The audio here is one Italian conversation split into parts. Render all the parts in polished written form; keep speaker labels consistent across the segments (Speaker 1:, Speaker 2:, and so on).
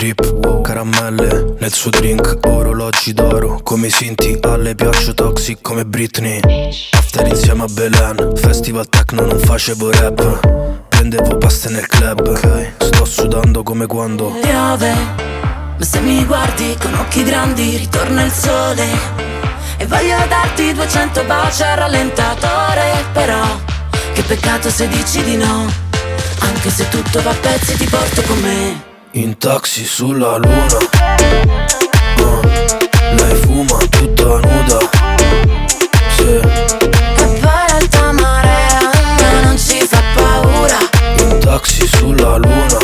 Speaker 1: drip, caramelle nel suo drink, orologi d'oro come i Sinti, alle piaccio toxic come Britney. After insieme a Belen, festival techno non facevo rap, prendevo paste nel club, okay. Sto sudando come quando
Speaker 2: piove, ma se mi guardi con occhi grandi ritorna il sole. E voglio darti 200 baci al rallentatore, però che peccato se dici di no. Anche se tutto va a pezzi ti porto con me.
Speaker 1: In taxi sulla luna, lei fuma tutta nuda, sì.
Speaker 2: E poi l'alta marea a me non ci fa paura.
Speaker 1: In taxi sulla luna,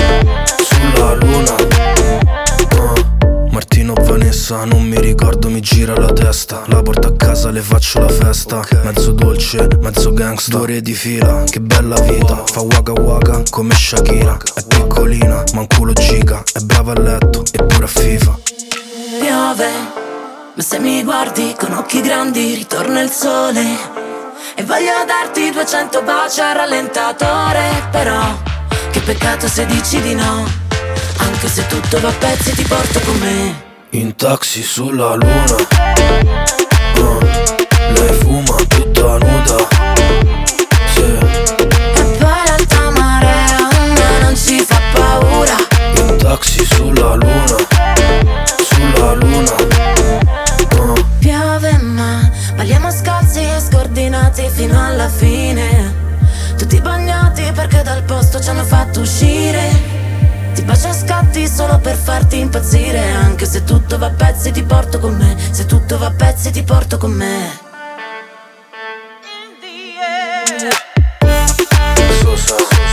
Speaker 1: Martino Vanessa, non mi ricordo, mi gira la testa. La porto a casa, le faccio la festa, okay. Mezzo dolce, mezzo gangsta, 2 ore di fila, che bella vita. Fa waka waka come Shakira, è piccolina, ma un culo giga. È brava a letto, eppure a FIFA.
Speaker 2: Piove, ma se mi guardi con occhi grandi ritorna il sole. E voglio darti 200 baci al rallentatore, però che peccato se dici di no. Anche se tutto va a pezzi ti porto con me.
Speaker 1: In taxi sulla luna, lei fuma tutta nuda, sì.
Speaker 2: E poi l'alta marea a me non ci fa paura.
Speaker 1: In taxi sulla luna,
Speaker 2: Piove ma balliamo scalzi e scordinati fino alla fine. Tutti bagnati perché dal posto ci hanno fatto uscire. Ti bacio a scatti solo per farti impazzire. Anche se tutto va a pezzi ti porto con me. Se tutto va a pezzi ti porto con me.
Speaker 1: Sosa.